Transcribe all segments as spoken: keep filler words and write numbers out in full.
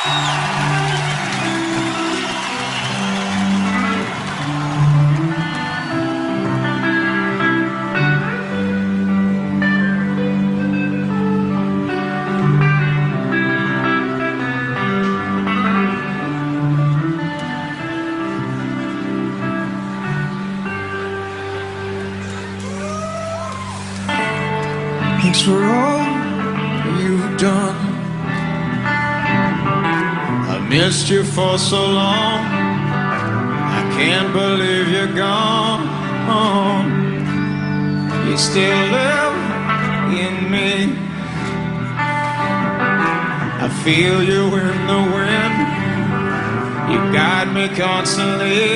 Thanks for all you've done. I missed you for so long. I can't believe you're gone. You still live in me. I feel you in the wind. You guide me constantly.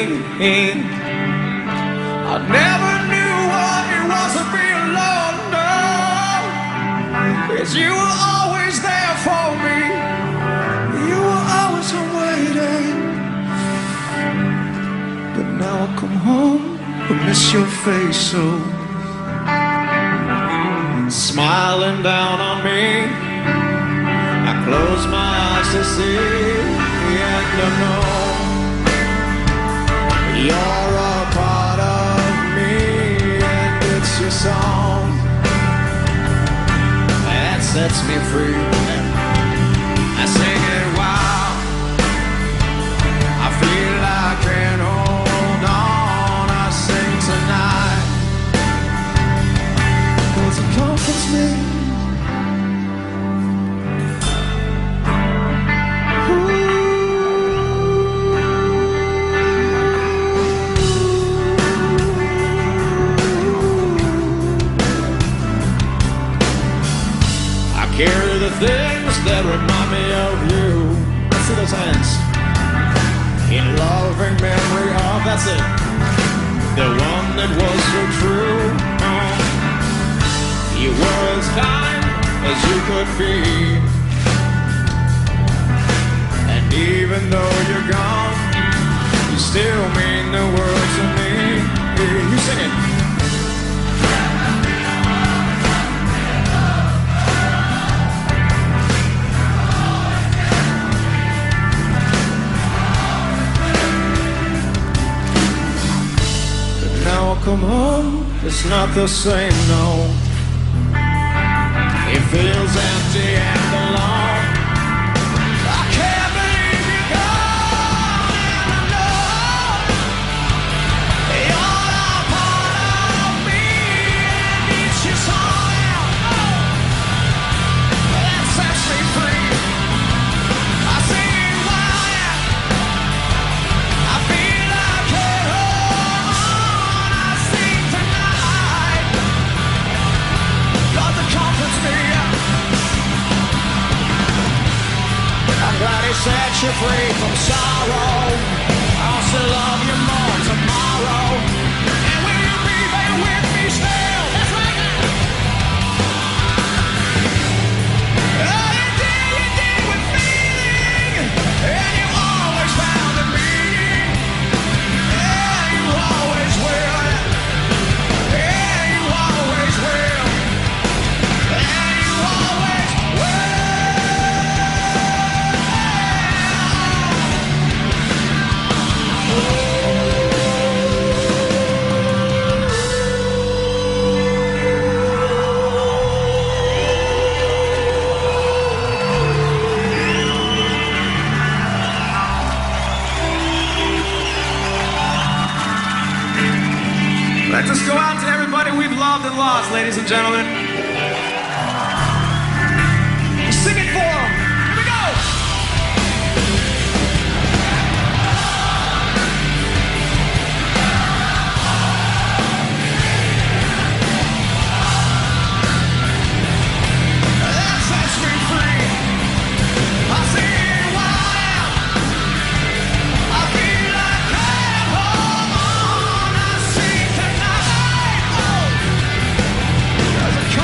I never knew what it was to be alone. Cause you were always there for me. You were always waiting. But now I come home, I miss your face so. Smiling down on me, I close my eyes to see. And I know you're a part of me. And it's your song sets me free. I sing it wild. I feel I can hold on. I sing tonight 'cause it comforts me. Carry the things that remind me of you. Let's see those hands. In loving memory of, that's it, the one that was so true. Oh, you were as kind as you could be. And even though you're gone, you still mean the world to me. You sing it. Come home, it's not the same, no. It feels empty and alone. I can't believe you're gone. And I know you're a part of me. And it's your song that sets me free. I sing it wild. I feel like it all. I'm glad he set you free from sorrow. I'll still love you more tomorrow. And will you be there with me still? That's right now. Oh, you did, you did with feeling. And you always found the meaning. Yeah, you always will. Yeah, you always will. And you always will. Let us go out to everybody we've loved and lost, ladies and gentlemen. Sing it for them. Here we go. That sets me free. I sing it wild. I feel like I'm home. I sing tonight. Oh.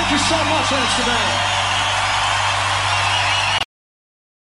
Thank you so much, Amsterdam.